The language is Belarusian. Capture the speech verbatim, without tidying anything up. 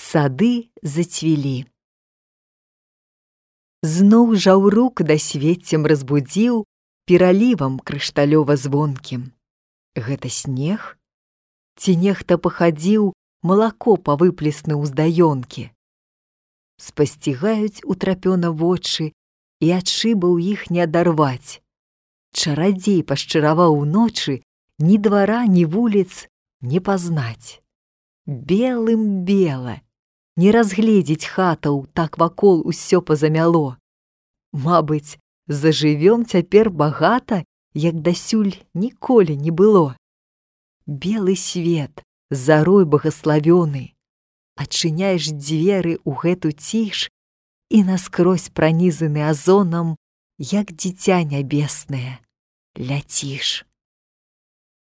Сады зацвілі. Зноў жаўрук дасвеццем разбудзіў пералівам крышталёва-звонкім. Гэта снег? Ці нехта пахадзіў, малако павыплеснуў з даёнкі? Спасцігаюць утрапёна вочы, і ад шыбаў іх не адарваць. Чарадзей пашчараваў уночы, ні двара, ні вуліц не пазнаць. Белым бела, не разгледзець хатаў, так вакол усё пазамяло. Мабыць, зажывём цяпер багата, як дасюль ніколі не было. Белы свет, зарой багаславёны, адчыняеш дзверы ў гэту ціш і наскрозь пранізаны азонам, як дзіця нябеснае, ляціш.